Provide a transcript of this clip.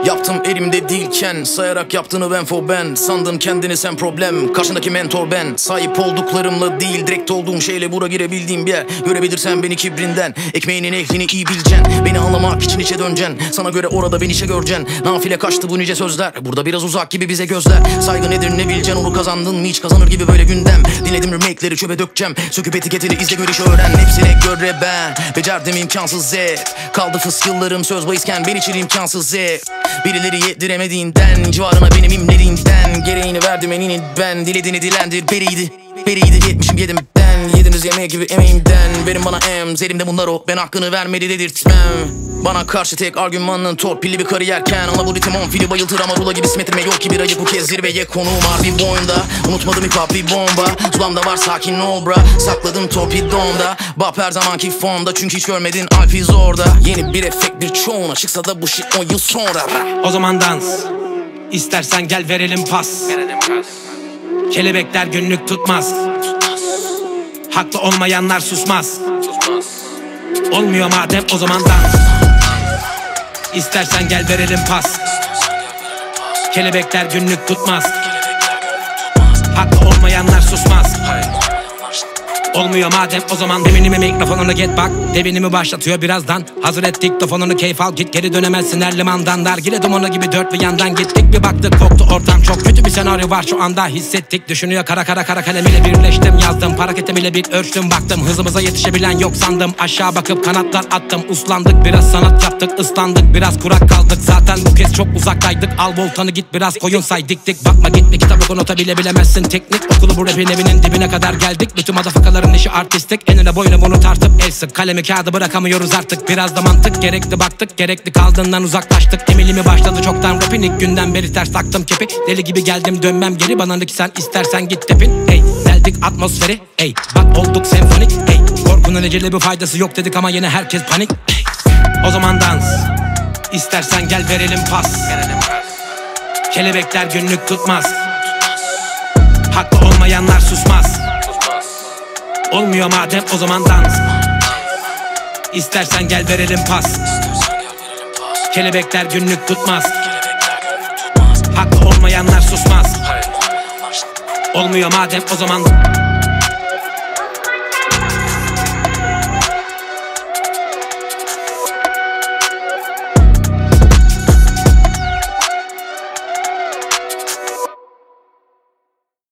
Yaptım elimde değilken, sayarak yaptığını ben. Sandın kendini sen problem, karşındaki mentor ben. Sahip olduklarımla değil, direkt olduğum şeyle bura girebildiğim bir yer. Görebilirsen beni kibrinden, ekmeğinin ehlini iyi bileceksin. Beni anlamak için içe döneceksin, sana göre orada beni işe göreceksin. Nafile kaçtı bu nice sözler, burada biraz uzak gibi bize gözler. Saygı nedir ne bileceksin, onu kazandın mı hiç kazanır gibi böyle gündem. Dinledim remake'leri çöpe dökeceğim, söküp etiketini izle görüş öğren. Hepsine göre ben, becerdim imkansız hep. Kaldı fıs yıllarım söz bahisken, ben için imkansız hep. Birileri yediremediğinden, civarına benim imlediğinden. Gereğini verdim enini ben, dilediğini dilendir beriydi. Yetmişim yedim ben, yediniz yemeği gibi emeğimden. Verin bana elimde bunlar o, ben hakkını vermedi dedirtmem. Bana karşı tek argümanın torpilli bir kariyerken. Ana bu ritim 10 fili bayıltır ama rula gibi simetrime yok ki bir ayı. Bu kez zirveye konuğum harbi boyunda. Unutmadım hip hop bir bomba, zulamda var sakin ol bra. Sakladım torpidomda, bap her zamanki formda. Çünkü hiç görmedin Alfie Zor'da. Yeni bir efekt bir çoğuna çıksa da bu shit 10 yıl sonra. O zaman dans, İstersen gel verelim pas. Kelebekler günlük tutmaz. Haklı olmayanlar susmaz. Olmuyor madem o zaman dans. İstersen gel verelim pas. Kelebekler günlük tutmaz. Haklı olmayanlar susmaz. Olmuyor madem o zaman deminimi mikrofonuna get bak. Devinimi başlatıyor birazdan. Hazır et diktofonunu keyif al git geri dönemezsin her limandan. Nargile dumanı gibi dört bir yandan gittik bir baktık koktu ortam. Çok kötü bir senaryo var şu anda hissettik. Düşünüyor kara kalem ile birleştim yazdım. Paraketim ile bir ölçtüm baktım. Hızımıza yetişebilen yok sandım. Aşağı bakıp kanatlar attım. Uslandık biraz sanat yaptık ıslandık. Biraz kurak kaldık zaten bu kez çok uzaktaydık. Al voltanı git biraz koyun say dik. Bakma git bir kitap oku nota bile bilemezsin teknik. Okulu bu rapin evinin dibine kadar geldik. Bütün madafakaların işi artistik. Enine boyuna bunu tartıp el sık. Kalemi kağıdı bırakamıyoruz artık. Biraz da mantık gerekli baktık. Gerekli kaldığından uzaklaştık. Emilimi başladı çoktan rapin. İlk günden beri ters taktım kepi. Deli gibi geldim dönmem geri. Bana ki sen istersen git tepin. Hey deldik atmosferi. Hey bak olduk senfonik. Hey korkunun eceli bir faydası yok dedik ama yine herkes panik. Hey. O zaman dans. İstersen gel verelim pas. Kelebekler günlük tutmaz. Haklı olmayanlar susmaz. Olmuyor madem o zaman dans. İstersen gel verelim pas. Kelebekler günlük tutmaz. Haklı olmayanlar susmaz. Olmuyor madem o zaman.